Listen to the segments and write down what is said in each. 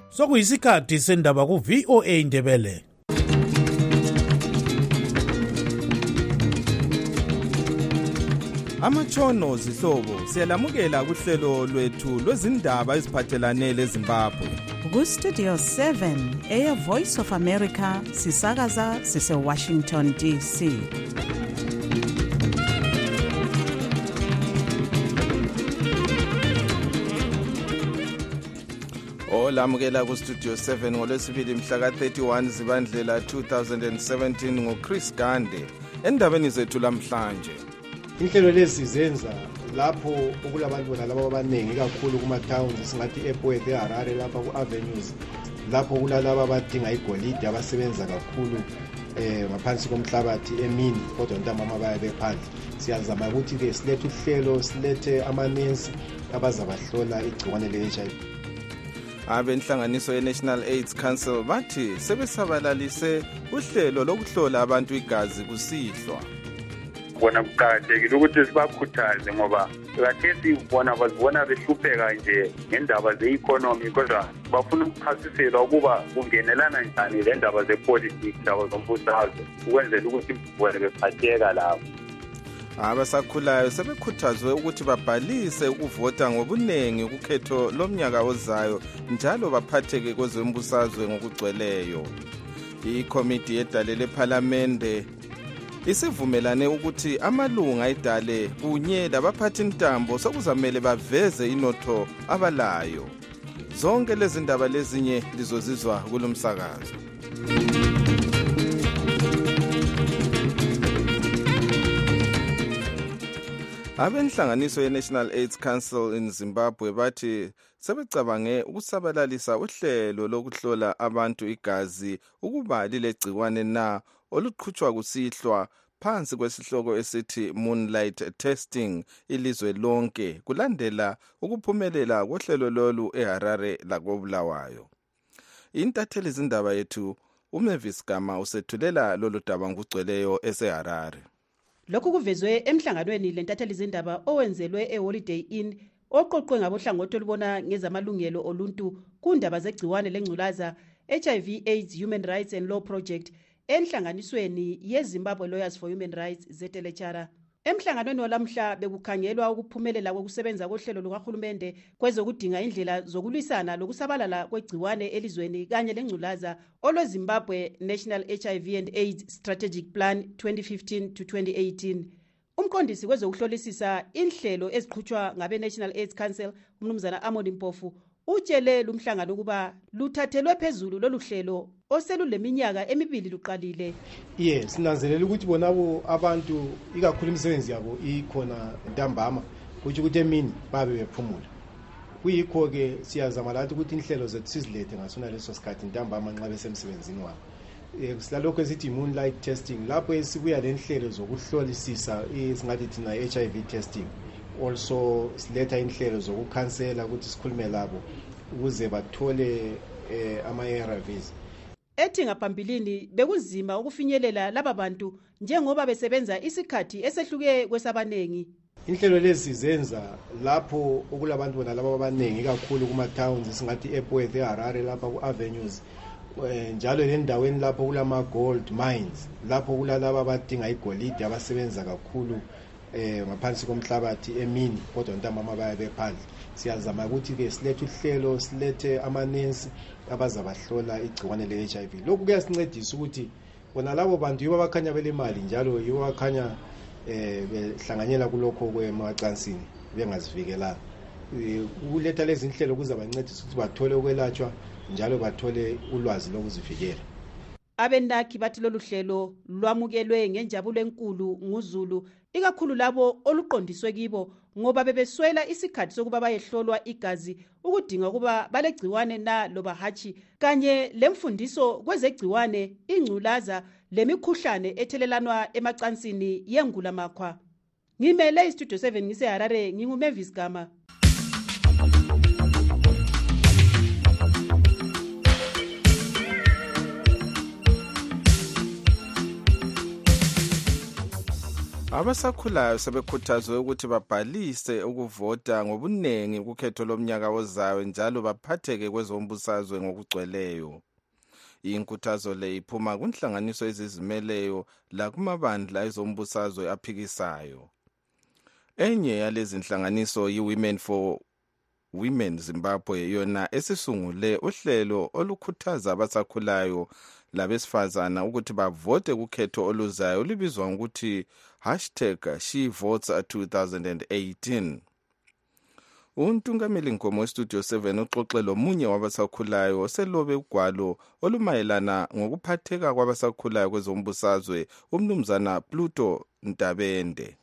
Sokuyisikhathi sendaba ku VOA Indebele. Amatshono zihlobo siyalamukela kuhlelo lwethu lwezindaba eziphathelane leZimbabwe. Ku Studio 7 Air Voice of America sisakaza sise Washington DC. Olamukela ku Studio 7 ngolwesibili mhla ka-31 Zibandlela 2017 ngoChris Gande. Endabeni zethu lamhlanje. Inhlelo lezi zenza lapho okulabantu nalabo abaningi kakhulu kuma towns singathi ePort eHarare lapha ku-avenues lapho kulalabo abadinga igolide abasebenza kakhulu ngaphansi komhlabathi emini kodwa ntambama baya bephandle. Siyazama ukuthi ke silethe uhlelo silethe amanesi abazabahlola igciwane le-HIV. Abenhlanganiso ye-National AIDS Council bathi sebesabalalise uhlelo lokuhlola abantu igazi kusihlwa. Bona kuqakathekile ukuthi sibakhuthaze ngoba kathesi bona bazibona behlupheka nje ngendaba ze-economy kodwa bafuna ukuchasiselwa ukuba kungenelana njani le ndaba ze-politics ndaba zombusazwe ukwenzela ukuthi bona bephatheka lapho. Abasakhulayo sebekhuthazwe ukuthi babhalise ukuvota ngobunengi ukukhetho lomnyaka ozayo njalo baphatheke kwezombusazwe ngokugcweleyo. Ikomiti yedale lephalamende isivumelane ukuthi amalunga edale kunye labaphathi intambo sokuzamele baveze inotho abalayo. Zonke lezi ndaba lezinye lizozizwa kulomsakazo. Abenhlanganiso ye-National AIDS Council in Zimbabwe bathi sebecabange ukusabalalisa uhlelo lokuhlola abantu igazi ukuba lilegciwane na oluqhutshwa kusihlwa phansi kwesihloko esithi Moonlight Testing ilizwe lonke kulandela ukuphumelela kohlelo lolu eHarare lakobulawayo. Intatheli zindaba yethu uMavis Gama usethulela lolu daba ngugcweleyo eseHarare. Lokhu kuvezwe emhlanganweni lentatheli zindaba owenzelwe eHoliday Inn oqoqwe ngabohlangothi olubona ngezamalungelo oluntu kundaba zegciwane lengculaza HIV AIDS Human Rights and Law Project enhlanganisweni yeZimbabwe Lawyers for Human Rights ZLHR. Emhlanganweni olamhla bekukhangelwa ukuphumelela kokusebenza kohlelo lukahulumende kwezokudinga indlela zokulwisana lokusabalala kwegciwane elizweni kanye lengculaza olweZimbabwe National HIV and AIDS Strategic Plan 2015 to 2018. Umqondisi kwezokuhlolisisa inhlelo eziqhutshwa ngabe-National AIDS Council umnumzana Amoni Mpofu utshele lumhlangano ukuba luthathelwe phezulu lolu hlelo oseluleminyaka emibili luqalile. Yes, sinanzelela ukuthi bonabo abantu ikakhulu imisebenzi yabo ikhona ntambama kuthi ukuthi emini babe bephumula. Kuyikho ke siyazama lathi ukuthi inhlelo zethu sizilethe ngasona leso sikhathi ntambama nxa besemsebenzini wabo. Silalokho esithi Moonlight Testing lapho esibuya lenhlelo zokuhlolisisa esingathi thina HIV testing. Also siletha inhlelo zokukhansela ukuthi sikhulume labo ukuze bathole ama-ARVs. Ethi ngaphambilini bekuzima ukufinyelela laba bantu njengoba besebenza isikhathi esehluke kwesabanengi. Inhlelo lezi zenza lapho okulabantu nalabo abaningi kakhulu kuma towns singathi ePort eHarare lapha ku-avenues njalo lendaweni lapho kulama gold mines lapho kulalabo abadinga igolide abasebenza kakhulu ngaphansi komhlabathi emini kodwa ntambama baya bephandle. Siyazama ukuthi ke silethe uhlelo silethe amanesi abazabahlola igciwane le-HIV. Lokhu kuyasincedisa ukuthi bona labo bantu yibo abakhanya belemali njalo yibo abakhanya behlanganyela kulokho kwemacansini bengazivikelanga. Ukuletha lezi inhlelo kuzabancedisa ukuthi bathole ukwelatshwa njalo bathole ulwazi lokuzivikela. Abenakhi bathi lolu hlelo lwamukelwe ngenjabulo enkulu nguZulu ikakhulu labo oluqondiswe kibo ngoba bebeswela isikhathi sokuba bayehlolwa igazi ukudinga ukuba balegciwane na loba hatshi kanye lemfundiso kwezegciwane ingculaza lemikhuhlane ethelelanwa emacansini yengulamakhwa. Ngimele iStudio 7 ngiseHarare nginguMavis Gama. Abasakhulayo sebekhuthazwe ukuthi babhalise ukuvota ngobunengi kukhetho lomnyaka ozayo njalo baphatheke kwezombusazwe ngokugcweleyo. Inkuthazo le iphuma kunhlanganiso ezizimeleyo la kumabandla ezombusazwe aphikisayo. Enye yalezi nhlanganiso yi-Women for Women Zimbabwe yona esisungule uhlelo olukhuthaza abasakhulayo labesifazana ukuthi bavote kukhetho oluzayo libizwa ngokuthi #SheVotes2018. Untungameli Nkomo weStudio 7 uxoxe lomunye wabasakhulayo oselobe ugwalo olumayelana ngokuphatheka kwabasakhulayo kwezombusazwe umnumzana Pluto Ntabende.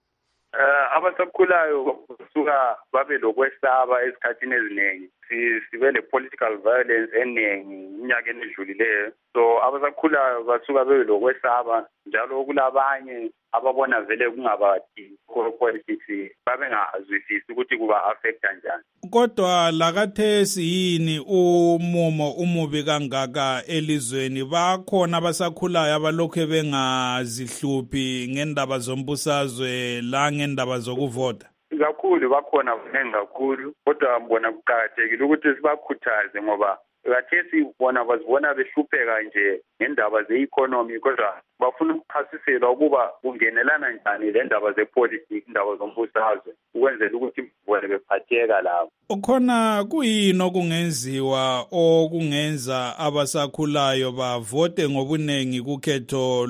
Abasakhulayo kusuka babe lokwesaba esikhathini eziningi sibe le-political violence eningi iminyakeni edlulileyo, so abasakhulayo basuka bebe lokwesaba njalo kulabanye ababona vele kungabadingi politics babengazwisisi ukuthi kuba-affecta njani. Kodwa lakathesi yini umumo umubi kangaka elizweni? Bakhona abasakhulayo abalokhu bengazihluphi ngendaba zombusazwe la ngendaba zokuvota? Kakhulu bakhona baningi kakhulu, kodwa mbona kuqakathekile ukuthi sibakhuthaze ngoba kathesi bona bazibona behlupheka nje ngendaba ze-economy, kodwa bafuna ukuchasiselwa ukuba kungenelana njani le ndaba zepolitiki, indaba zombusazwe, ukwenzela ukuthi bona bephatheka lapho. Khona kuyini okungenziwa okungenza abasakhulayo bavote ngobunengi kukhetho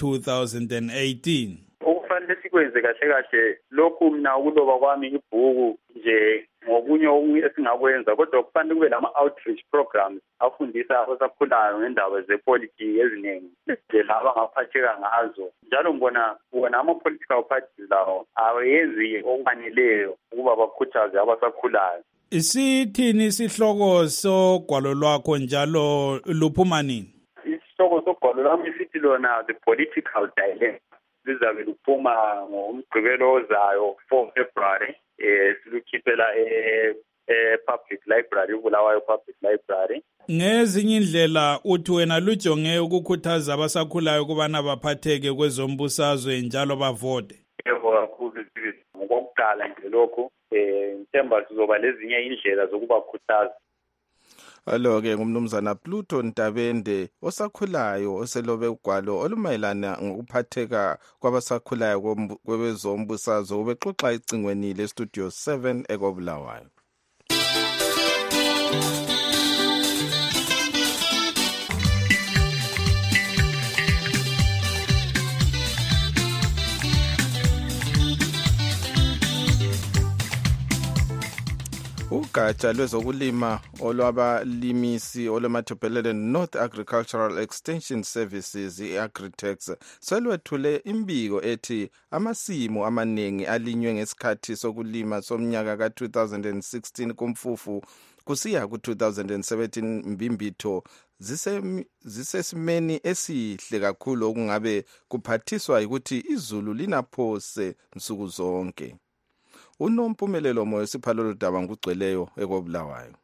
luka-2018? Okufanele sikwenze kahle kahle lokhu mina ukuloba kwami ibhuku nje ngokunye esingakwenza, kodwa kufanele kube lama-outreach programs afundisa abasakhulayo ngendaba zepolitiki eziningi ngendlela abangaphatheka ngazo. Njalo ngibona ama-political parties lawo awayenzi okwaneleyo ukuba bakhuthaze abasakhulayo. Isithini isihloko sogwalo lwakho njalo luphuma nini? Isihloko sogwalo lwami sithi lona the political dilemma. Lizabe luphuma ngomgqibelo ozayo 4 February. Silukhiphela public library, uBulawayo Public Library. Ngezinye indlela uthi wena lujonge ukukhuthaza abasakhulayo ukubana baphatheke kwezombusazwe njalo bavote. Yebo kakhulu ngokuqala nje lokho Themba sizoba lezinye indlela zokubakhuthaza. Alo-ke ngumnumzana Pluto Ntabende osakhulayo oselobe ugwalo olumayelana ngokuphatheka kwabasakhulayo kwezombusazwe ubexoxa icingweni leStudio 7 ekobulawayo. Ugatsha lwezokulima olwabalimisi olweMatabeleland North Agricultural Extension Services i-Agritex selwethule imbiko ethi amasimu amaningi alinywe ngesikhathi sokulima somnyaka ka-2016 kumfufu kusiya ku-2017 mbimbitho zisesimeni esihle kakhulu okungabe kuphathiswa ukuthi izulu linaphose nsuku zonke. Unompumelelo moyo siphalolo daba ngugcweleyo ekobulawayo.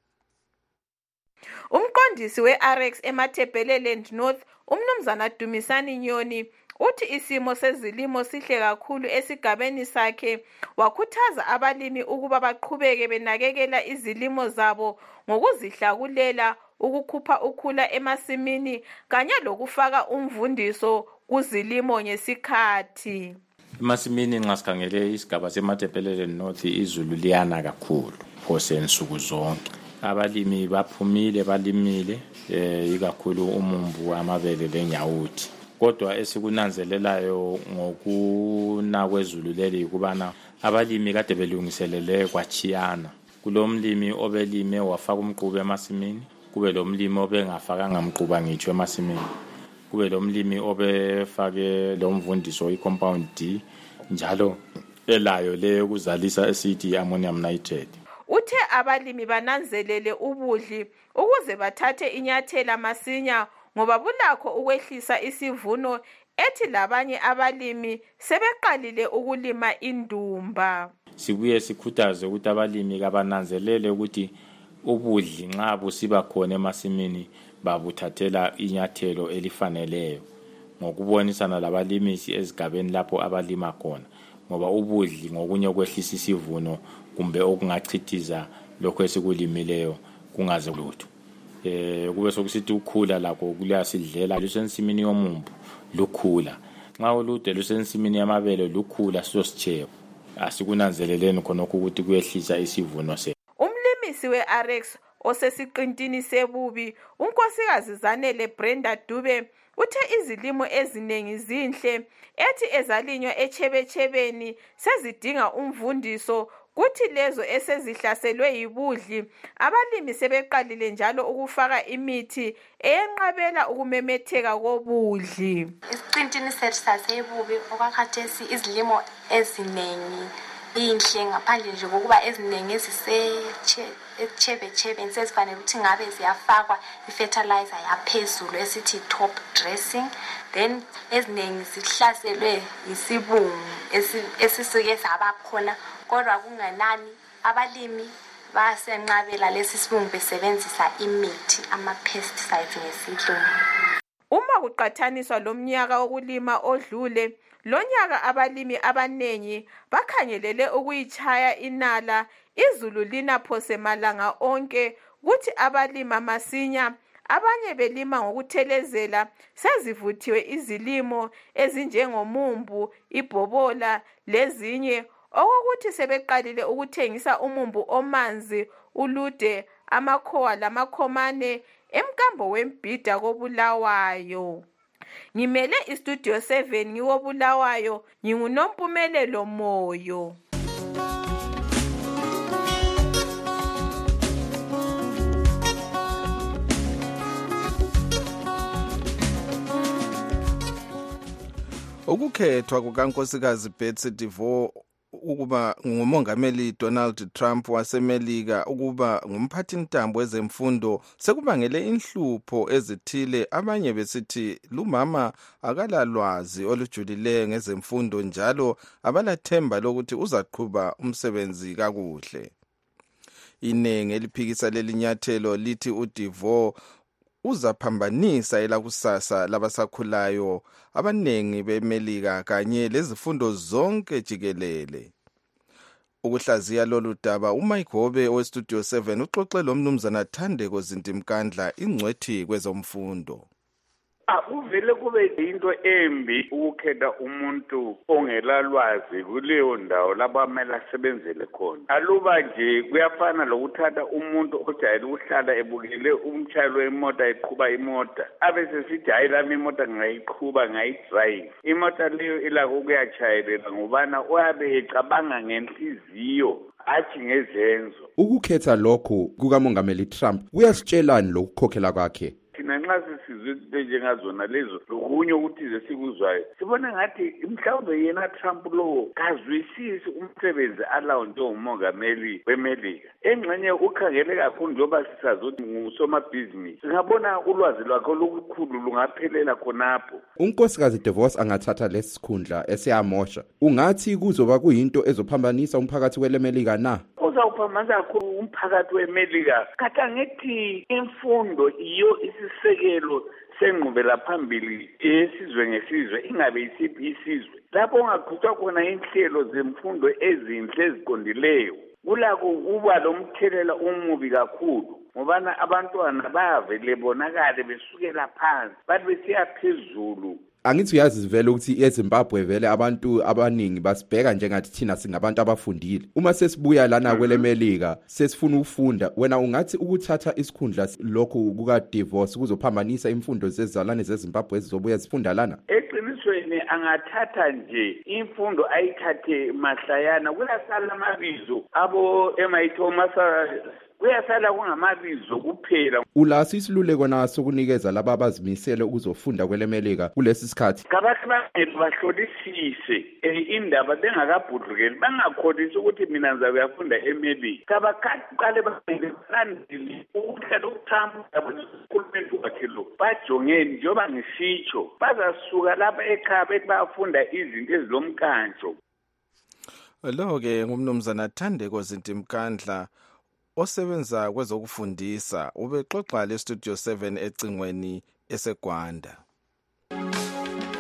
Umqondisi we-RX eMatabeleland North umnumzana Dumisani Nyoni uthi isimo sezilimo sihle kakhulu esigabeni sakhe, wakhuthaza abalimi ukuba baqhubeke benakekela izilimo zabo ngokuzihlakulela, ukukhupha ukhula emasimini kanye lokufaka umvundiso kuzilimo ngesikhathi. Emasimini nxa sikhangele isigaba seMatabeleland North izulu liyana kakhulu phose nsuku zonke. Abalimi baphumile balimile ikakhulu umumbu amabele lenyawuthi. Kodwa esikunanzelelayo ngokuna kwezulu leli kubana abalimi kade belungiselele kwachiyana. Kulomlimi obelime wafaka umquba emasimini, kube lomlimi obengafakanga umquba ngitsho emasimini. Kube lomlimi obefake lomvundiso i-compound D njalo elayo le ukuzalisa esithi ammonium nitrate. Uthe abalimi bananzelele ubudli ukuze bathathe inyathela masinya ngoba bulakho ukwehlisa isivuno, ethi labanye abalimi sebeqalile ukulima indumba. Sibuye sikhuthaze ukuthi abalimi kabananzelele ukuthi ubudli nxa busiba khona emasimini babuthathela inyathelo elifaneleyo ngokubonisana labalimisi ezigabeni lapho abalima khona, ngoba ubudli ngokunye kwehlisa isivuno kumbe okungachithiza lokho esikulimileyo kungaze lutho. Kube sokusithi ukhula lakho kuyasidlela lusensimini yomumbu lukhula. Nxa ulude lusensimini yamabele lukhula sositshebo. Asikunanzeleleni khonokho ukuthi kuyehlisa isivuno se. Umlimisi we-Arex osesiqintini sebubi unkosikazi Zanele Brenda Dube uthe izilimo eziningi zinhle ethi ezalinywa echebechebeni sezidinga umvundiso, kuthi lezo esezihlaselwe yibudli abalimi sebeqalile njalo ukufaka imithi eyenqabela ukumemetheka kobudli. Isiqintini sethu sasebubi okwakhathesi izilimo eziningi inhle ngaphandle nje kokuba eziningi ezisechebechebeni sezifanele ukuthi ngabe ziyafakwa i-fertilizer yaphezulu esithi top dressing, then eziningi zihlaselwe yisibungu esisuke sabakhona, kodwa kungenani abalimi basenqabela lesi sibungu besebenzisa imithi ama-pesticides ngesilungu. Uma kuqathaniswa lomnyaka wokulima odlule, lonyaka abalimi abanengi bakhangelele ukuyitshaya inala izulu lina phose malanga onke, kuthi abalima masinya abanye belima ngokuthelezela sezivuthiwe izilimo ezinjengomumbu, ibhobola lezinye, okokuthi sebeqalile ukuthengisa umumbu omanzi, ulude, amakhowa lamakhomane emkambo wembhida koBulawayo. Ngimele istudio 7 ngiwoBulawayo, nginguNompumelelo Moyo. Ukukhethwa kukankosikazi Betsy DeVos ukuba ngumongameli Donald Trump waseMelika ukuba ngumphathintambo wezemfundo sekubangele inhlupho ezithile. Abanye besithi lumama akalalwazi olujulileyo ngezemfundo njalo abalathemba lokuthi uzaqhuba umsebenzi kakuhle. Inengi eliphikisa lelinyathelo lithi uDeVos uzaphambanisa elakusasa labasakhulayo abanengi beMelika kanye lezifundo zonke jikelele. Ukuhlaziya lolu daba uMike Hobe westudio 7 uxoxe lomnumzana Thandeko Zintimkandla, ingcwethi kwezomfundo. Uvele kube into embi ukukhetha umuntu ongelalwazi kuleyo ndawo lapho amele asebenzele khona. Aluba nje kuyafana lokuthatha umuntu ojayele ukuhlala ebukele umtshayeli wemoto eqhuba imota abese sithi hayi lami imota ngayiqhuba ngayidrayive. Imota leyo ilakho ukuyatshayelela ngobana uyabe ecabanga ngenhliziyo athi ngezenzo. Ukukhetha lokho kukamongameli Trump kuyasitshelani lokukhokhela kwakhe? Thina nxa sisizwe izinto njengazona lezo lokunye ukuthi sikuzwayo sibona ngathi mhlawumbe yena Trump lo kazwisisi umsebenzi alawo njengomongameli weMelika. Engxenye ukhangele kakhulu njengoba sisazothi ngusomabhizinisi, singabona ulwazi lwakhe olukhulu lungaphelela khonapho. Unkosikazi DeVos angathatha lesikhundla esiyamosha. Ungathi kuzoba kuyinto ezophambanisa umphakathi weMelika na? Uzawuphambanisa kakhulu umphakathi weMelika. Kanti angithi imfundo iyo isisekelo sengqubela phambili esizwe ngesizwe, ingabe isiphi isizwe. Lapho ungaqhutshwa khona inhlelo zemfundo ezinhle eziqondileyo, kulakho kuba lomthelela omubi kakhulu, ngobana abantwana bayavele bonakale besukela phansi bathi besiya phezulu. Angithi uyazi vele ukuthi eZimbabwe vele abantu abaningi basibheka njengathi thina singabantu abafundile. Uma sesibuya lana kweleMelika sesifuna ukufunda, wena ungathi ukuthatha isikhundla lokho kuka DeVos kuzophambanisa imfundo zezalwane zeZimbabwe ezizobuya zifunda lana? Eqinisweni angathatha nje imfundo ayithathe mahlayana, kuyasala amabizo abo MIT kuyasala kungamabizo kuphela. Ulaso isiluleko naso kunikeza laba abazimisele ukuzofunda kweleMelika kulesi sikhathi? Kabathi bahlolisise indaba bengakabhudlukeli, bangakholisi ukuthi mina ngizakuyafunda eMelika. Kabaqale balandele ukuthi uTrump ukhulumeni wakhe lo bajongeni njengoba ngisitsho, bazasuka lapha ekhaya bethi bayafunda izinto ezilomkantsho. Lo-ke ngumnumzana Thandeko Zintimkandla osebenza kwezokufundisa, ubexoxa lestudio 7 ecingweni eseGwanda.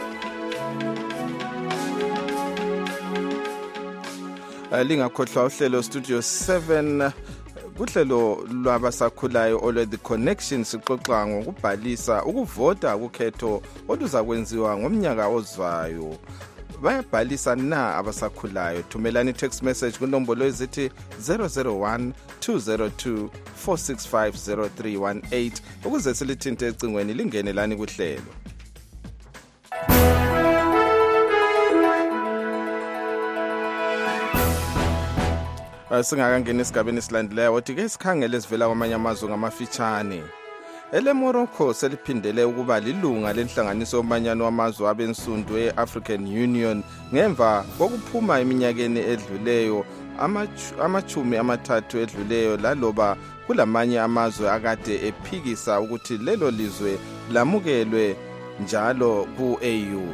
Lingakhohlwa uhlelo Studio 7 kuhlelo lwabasakhulayo olwe The Connection sixoxa ngokubhalisa ukuvota kukhetho oluza kwenziwa ngomnyaka ozayo. Bayabhalisa na abasakhulayo? Thumelani text message kunombolo ezithi 001 202 465 0318 ukuze silithinte ecingweni lingene lani kuhlelo. Singakangena esigabeni esilandelayo othi ke sikhangele esivela kwamanye amazwe ngamafitshane. Morocco seliphindele ukuba lilunga lenhlanganiso yomanyano wamazwe abensundu e-African Union ngemva kokuphuma eminyakeni edluleyo amachumi amathathu edluleyo laloba kulamanye amazwe akade ephikisa ukuthi lelo lizwe lamukelwe njalo ku-AU.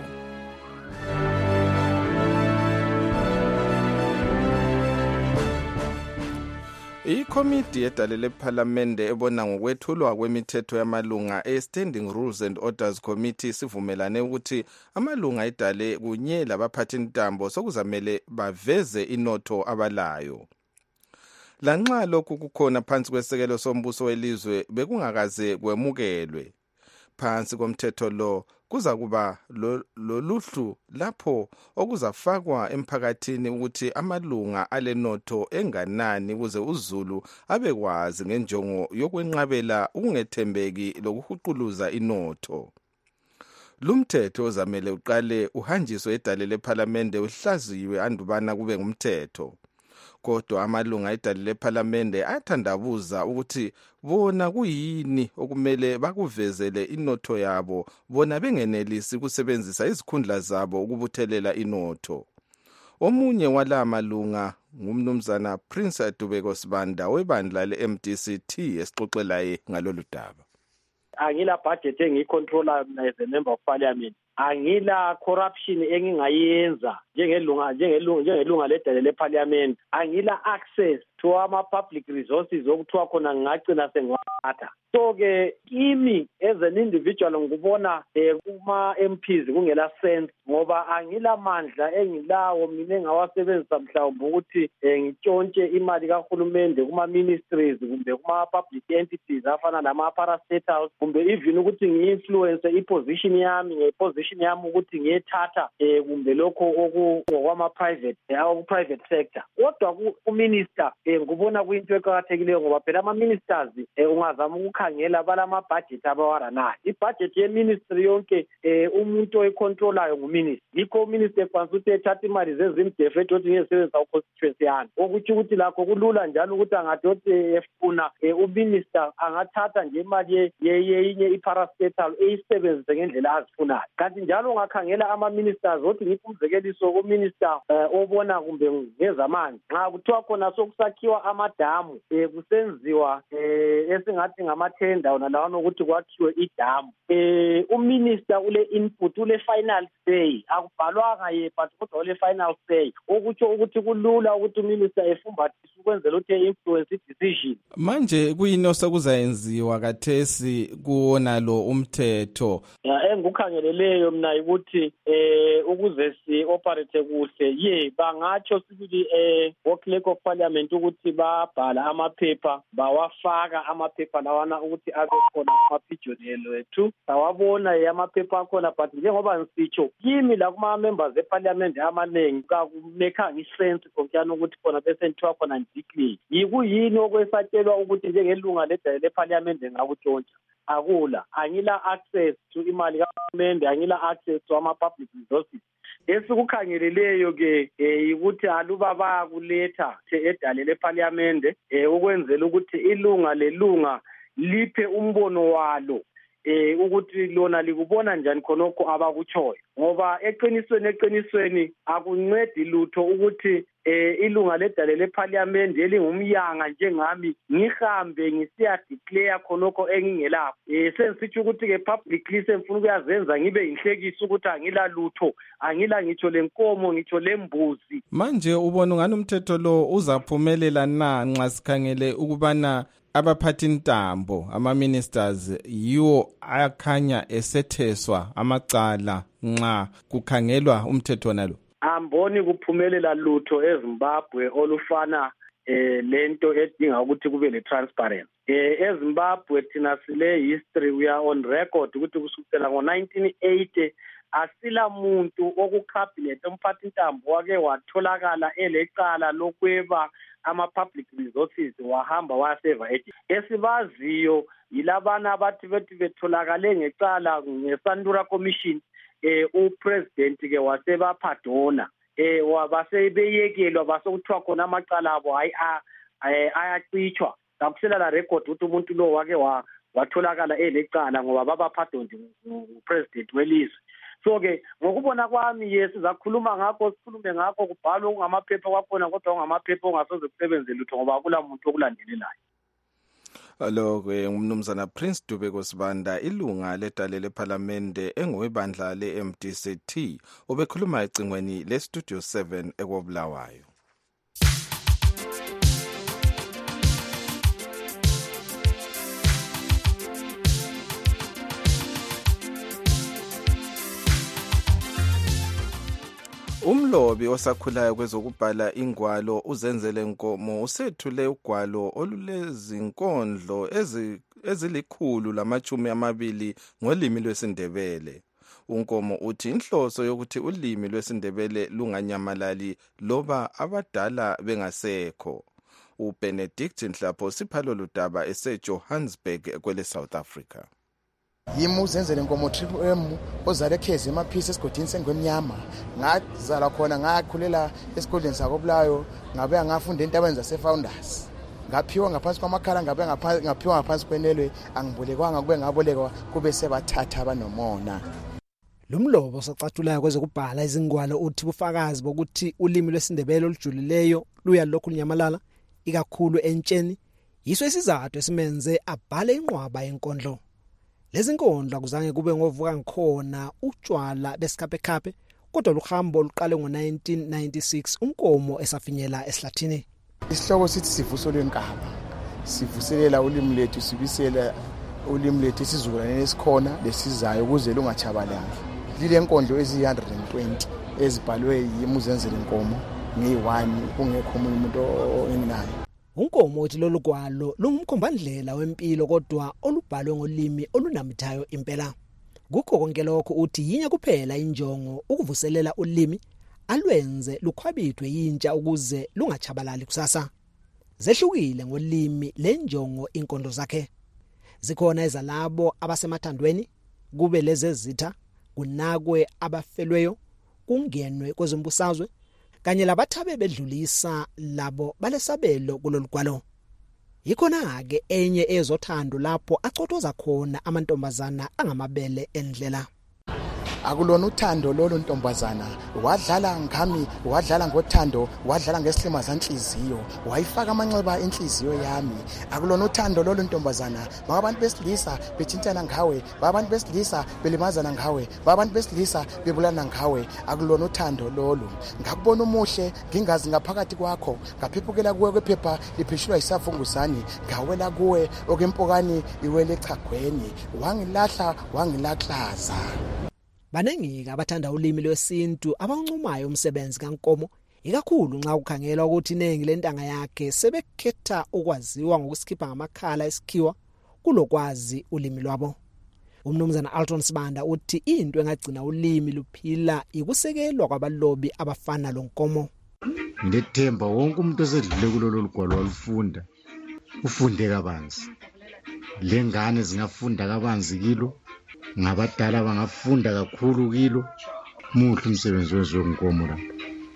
Ikomiti yedalele ephalamende ebona ngokwethulwa kwemithetho yamalunga e-Standing Rules and Orders Committee sivumelane ukuthi amalunga edale kunye labaphathintambo sokuzamele baveze inotho abalayo. Lanxa lokhu kukhona phansi kwesekelo sombuso welizwe bekungakaze kwemukelwe. Phansi komthetho lo kuza kuba loluhlu lapho okuzafakwa emphakathini ukuthi amalunga alenotho enganani ukuze uZulu abekwazi ngenjongo yokwenqabela ukungethembeki lokuhuquluza inotho. Lumthetho ozamele uqale uhanjiswe edalele ephalamende uhlaziywe andubana kube ngumthetho. Kodwa amalunga edalele ephalamende ayathandabuza ukuthi bona kuyini okumele bakuvezele inotho yabo bona bengenelisi kusebenzisa izikhundla zabo ukubuthelela inotho. Omunye wala malunga ngumnumzana Prince Adubeko Sibanda webandla le-MDCT esixoxelaye ngalolu daba. Angila budget engiyicontrola as a member of parliament. Angila corruption engingayenza njengelunga ledalele parliament. Angila access to ama public resources okuthiwa khona ngingagcina sengiwathatha. So ke kimi as an individual ngibona kuma MPs kungela sense ngoba angila mandla engilawo mina engawasebenzisa mhlawumbe ukuthi ngitshontshe imali kahulumende kuma ministries kumbe kuma public entities afana nama parastatals kumbe even ukuthi ngi-influence iposition yami ngeposition yami ukuthi ngiyethatha kumbe lokho okwama private sector. Kodwa uminister ngibona kuyinto eqhakathekileyo ngoba phela ama ministers ungazama ukukhangela balama budget abawaranayo. I-budget ye-ministry yonke umuntu oyicontrolayo nguminister. Yikho minister kwanza ukuthi ethatha imali zezimdefu ethi ngiyesebenzisa uconstituency yami. Okuthi ukuthi lakho kulula njalo ukuthi angadothi efuna uminister angathatha nje imali yenye iparastatal eyisebenzise ngendlela azifunayo. Kanti njalo ungakhangela ama-ministers othi ngiphi umzekeliso ku-minister obona kumbe ngezamanzi. Nxa kuthiwa khona sokusakhiwa amadamu kusenziwa esingathi ngamathenda wona lawana ukuthi kwakhiwe idamu. Uminister ule input ule final say akubhalwanga but kodwa ule final say okutsho ukuthi kulula ukuthi uminister efumbathise ukwenzela ukuthi influence decision. Manje kuyini osokuzayenziwa kathesi kuwona lo umthetho? Engikukhangeleleyo mina ukuthi ukuze si operate kuhle bangatsho sibili clerk of parliament ukuthi babhala amaphepha bawafaka amaphepha lawana ukuthi abe khona kumaphijonelo ethu sawabona amaphepha akhona but njengoba ngisitsho kimi la kuma members eparliament amanengi kakumekanga isense konkiyana ukuthi khona bese nithiwa khona ndiclare yikuyini okwesatshelwa ukuthi njengelunga ledalele eparliament ngakutshontsha. Akula angila access to imali kahulumende angila access to ama public resources. Esikukhangeleleyo ke ukuthi aluba bayakuletha edalele eparliament ukwenzela ukuthi ilunga lelunga liphe umbono walo ukuthi lona likubona njani khonokho abakutshoyo ngoba eqinisweni akuncedi lutho ukuthi ilunga ledale leParliament elingumyanga njengami ngihambe ngisiya declare khonokho engingelapho sensitsho ukuthi ke publicly semfuna ukuyazenza ngibe inhlekisa ukuthi angila lutho angila ngitsho lenkomo ngitsho lembuzi. Manje ubona ngani umthetho lo uzaphumelela na nxa sikhangele ukubana abaphathi intambo ama-ministers yiwo ayakhanya esetheswa amacala nxa kukhangelwa umthetho nalo? Amboni kuphumelela lutho eZimbabwe olufana lento edinga ukuthi kube le-transparency. EZimbabwe thina sile history, we are on record ukuthi kusukela ngo-1980 asila muntu okucabinet umphathi intambo wake watholakala elecala lokweba ama-public resources wahamba waseva esibaziyo yilabana abathi bethi betholakale ngecala ngeSandura Commission upresident ke wasebaphadona wabasebeyekelwa basokuthiwa khona amacala abo ayacitshwa kakusela la record ukuthi umuntu lo wake watholakala elecala ngoba babaphadona upresident welizwe. So ke ngokubona kwami sizakhuluma ngakho sikhulume ngakho kubhalwe ngamaphepha kwakhona kodwa ngamaphepha ongasoze kusebenzele lutho ngoba akula muntu okulandelelayo. Lo-ke ngumnumzana Prince Dube Sibanda, ilunga ledale leParlamente engowebandla le-MDC-T, ubekhuluma ecingweni le-Studio 7 ekobulawayo. Umlobi osakhulayo kwezokubhala ingwalo uZenzele Nkomo usethule ugwalo olulezinkondlo ezili-120 ngolimi lwesiNdebele. uNkomo uthi inhloso yokuthi ulimi lwesiNdebele lunganyamalali loba abadala bengasekho. uBenedict Nhlapho siphalo ludaba eseJohannesburg kwele South Africa. Yimi uZenzele Nkomo Triple M ozale ekhezi emaphisi esigodini sengwemnyama ngazala khona ngakhulela esigodini sakobulayo ngabe ngafunda entabeni zaseFounders ngaphiwa ngaphansi kwamakhala ngabe ngaphiwa ngaphansi kwenelwe angibolekwanga kube ngabolekwa kube sebathatha abanomona. Lumlobo sacatulayo kwezokubhala izingwalo uthi bufakazi bokuthi ulimi lwesiNdebele olujulileyo luya lokhu lunyamalala ikakhulu entsheni yiso isizathu esimenze abhale inqwaba yenkondlo. Lezi nkondlo akuzange kube ngovuka ngikhona utshwala besikhapekhaphe kodwa luhambo luqale ngo-1996 uNkomo esafinyela esihlathini. Isihloko sithi sivuso lwenkaba sivuselela ulimi lethu sibisela ulimi lethu isizukulwane esikhona lesizayo ukuze lungachabalali. Lile nkondlo ezi-120 ezibhalwe yimi uZenzele Nkomo ngi-1 kungekho umuntu enginayo. uNkomo uthi lolu gwalo lungumkhombandlela wempilo kodwa olubhalwe ngolimi olunamithayo impela. Kukho konke lokho uthi yinya kuphela injongo ukuvuselela ulimi alwenze lukhwabithwe yintsha ukuze lungachabalali kusasa. Zehlukile ngolimi lenjongo inkondlo zakhe. Zikhona ezalabo abasemathandweni kube lezezitha kunakwe abafelweyo kungenwe kwezombusazwe kanye labathabe bedlulisa labo balesabelo kulolu gwalo. Yikhona ke enye ezothando lapho acothoza khona amantombazana angamabele endlela. Akulona uthando lolu ntombazana wadlala ngami wadlala ngothando wadlala ngesihlima zanhliziyo wayifaka amanxeba enhliziyo yami. Akulona uthando lolu ntombazana abantu besilisa bethintana ngawe abantu besilisa belimazana ngawe abantu besilisa bebulana ngawe. Akulona uthando lolu ngakubona umuhle ngingazi ngaphakathi kwakho ngaphephukela kuwe kwephepha liphishulwa isafunguzani ngawela kuwe okempokani iwele echagweni wangilahla wangilaklaza. Banengika abathanda ulimi lwesintu abancumayo umsebenzi kaNkomo ikakhulu nxa ukhangelwa ukuthi iningi lentanga yakhe sebekhetha ukwaziwa ngokusikhipha ngamakhala esikhiwa kulokwazi ulimi lwabo. Umnumzana Alton Sibanda uthi into engagcina ulimi luphila ikusekelwa kwabalobi abafana loNkomo. Ndethemba wonke umuntu osedlule kulolu lugwalo walufunda ufunde kabanzi. Lengane zingafunda kabanzi kilo ngabadala bangafunda kakhulu kilo muhle umsebenzi wezoNkomo lapho.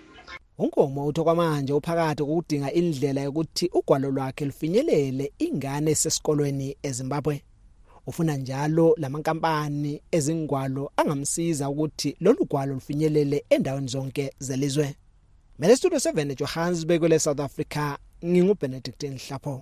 uNkomo utho kwamanje uphakathi ukudinga indlela yokuthi ugwalo lwakhe lufinyelele ingane esesikolweni eZimbabwe. Ufuna njalo lamankampani ezingwalo angamsiza ukuthi lolu gwalo lufinyelele endaweni zonke zelizwe. Mele Studio 7 eJohannesburg le South Africa nginguBenedict Nhlapho.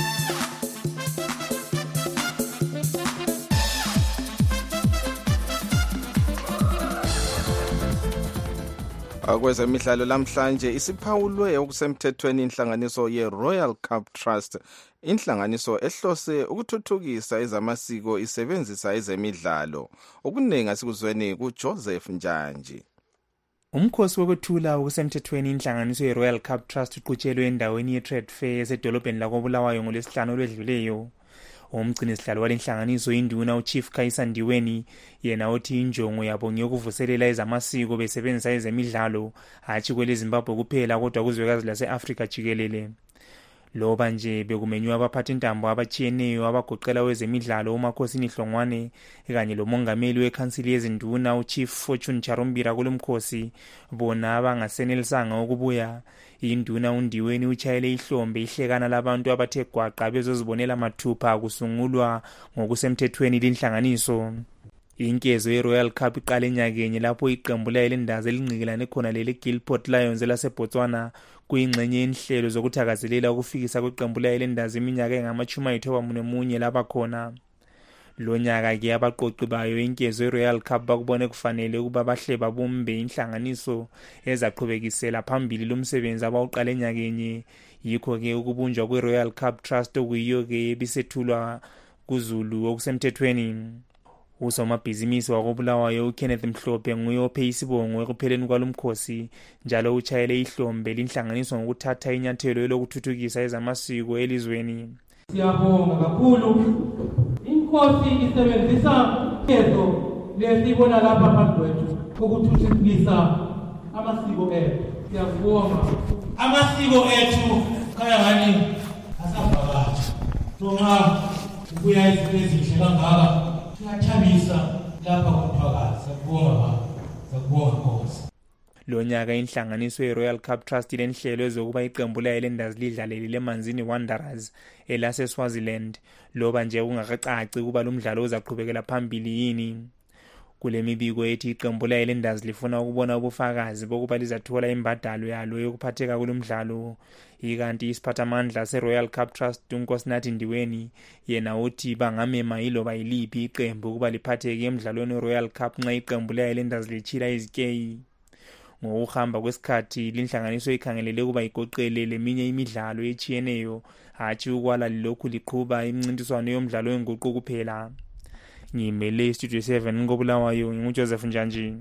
Kwezemidlalo lamhlanje isiphawulwe okusemthethweni inhlanganiso ye-Royal Cup Trust, inhlanganiso ehlose ukuthuthukisa ezamasiko isebenzisa ezemidlalo. Okuningi asikuzweni kuJoseph Njanji. Umkhosi wokuthula okusemthethweni inhlanganiso ye-Royal Cup Trust uqhutshelwe endaweni ye-Trade Fair esedolobheni lakoBulawayo ngolwesihlanu olwedluleyo. Umgcini sihlalo walenhlanganiso induna uChief Kaisa Ndiweni yena uthi injongo yabo ngiyokuvuselela ezamasiko besebenzisa ezemidlalo hatshi kwele Zimbabwe kuphela kodwa kuzwekazi lase-Afrika jikelele. Loba nje bekumenywa abaphathintambo abatshiyeneyo abagoqela wezemidlalo uMakhosini Hlongwane kanye lomongameli wekhansili yezinduna uChief Fortune Charumbira kulomkhosi bona abangasenelisanga ukubuya. Induna uNdiweni uchayele ihlombe ihlekana labantu abathe gwaqa bezozibonela mathupha kusungulwa ngokusemthethweni lenhlanganiso. Inkezo ye-Royal Cup iqale enyakenye lapho iqembu layelendazi elingqikelane khona leli Gilport Lions laseBotswana kuyingxenye yenhlelo zokuthakazelela ukufikisa kweqembu layelendazi iminyaka engama-91 laba khona. Lo nyaka ke abaqoqi bayo inkezo ye-Royal Cup bakubone kufanele ukuba bahle babumbe inhlanganiso ezaqhubekisela phambili lomsebenzi abawuqala enyakenye. Yikho ke ukubunjwa kwe-Royal Cup Trust okuyiyo ke ebisethulwa kuZulu okusemthethweni. Usomabhizinisi wakoBulawayo uKenneth Mhlophe nguye ophe isibongo ekupheleni kwalomkhosi njalo uchayele ihlombe linhlanganiso ngokuthatha inyathelo lokuthuthukisa ezamasiko elizweni. Siyabonga kakhulu inkosi isebenzisa kezo lesibona lapha phambi kwethu ukuthuthukisa amasiko ethu. Siyabonga amasiko ethu kaya ngani asavakatsha. Noma ubuya ezihle kangaka siyathabisa lapha kuphakathi. Sakubonga Nkosi. Lo nyaka inhlanganiso ye-Royal Cup Trust lenhlelo ezokuba iqembu layelendazi lidlalele leManzini Wanderers elase-Swaziland. Loba nje ungakacaci kuba lo mdlalo uzaqhubekela phambili yini. Kule mibiko ethi iqembu layelendazi lifuna ukubona ubufakazi bokuba lizathola imbadalo yalo yokuphatheka kulomdlalo. Ikanti isiphathamandla se-Royal Cup Trust uNkosinathi Ndiweni yena uthi bangamema iloba iliphi iqembu ukuba liphatheke emidlalweni we-Royal Cup nxa iqembu layelendazi lichila izikeyi. Ngokuhamba kwesikhathi linhlanganiso ikhangelele ukuba igoqele leminye imidlalo echiyeneyo hatshi ukwala lokhu liqhuba imincintiswano yomdlalo wenguqu kuphela. Ngimele Studio 7 ngoBulawayo nguJoseph Njanji.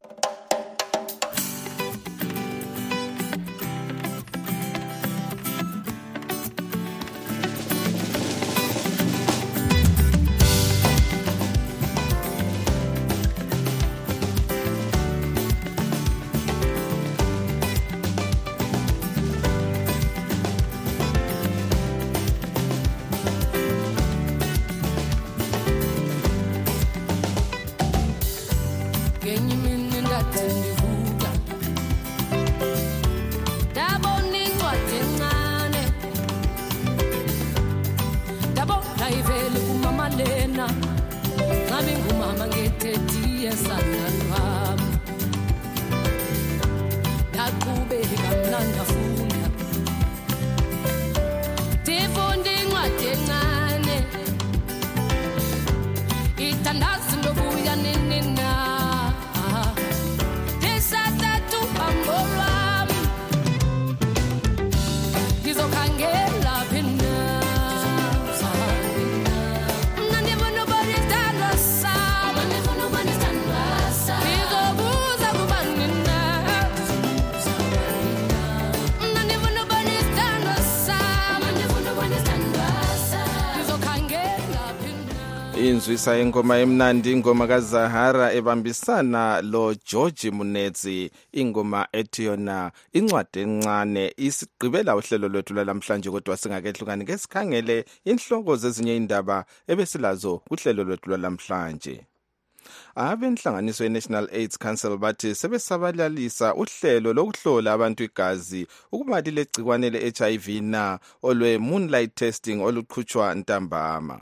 Inzwisa ingoma emnandi ingoma kaZahara ebambisana lo George Munetsi ingoma ethi yona incwadi encane isigqibela uhlelo lwethu lamhlanje kodwa singakehlukani ke sikhangele inhloko zezinye indaba ebesilazo kuhlelo lwethu lamhlanje. Abenhlanganiso ye-National AIDS Council bathi sebesabalalisa uhlelo lokuhlola abantu igazi ukuba lilegcikwane le-HIV na olwe moonlight testing oluqhutshwa ntambama.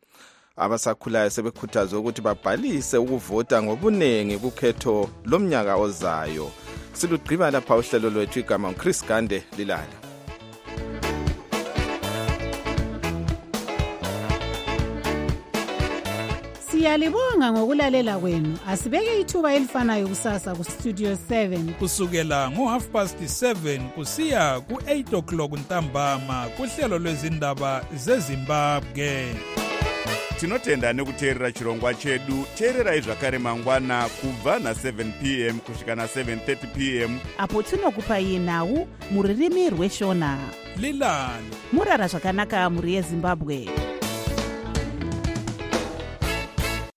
Abasakhulayo sebekhuthazwa ukuthi babhalise ukuvota ngobunengi kukhetho lomnyaka ozayo. silugqiba lapha uhlelo lwethu igama uChris Gande Lilala. Siyalibonga ngokulalela kwenu. Asibeke ithuba elifanayo kusasa ku Studio 7 kusukela ngo7:30 kusiya ku8:00 ntambama kuhlelo lwezindaba zeZimbabwe. Tinotenda nekuteerera chirongwa chedu. Teererai zvakare mangwana kubva na7 p.m. kusvika na7:30 p.m. apo tinokupai nhau muririmi rweshona. Lilani murara zvakanaka muri yeZimbabwe.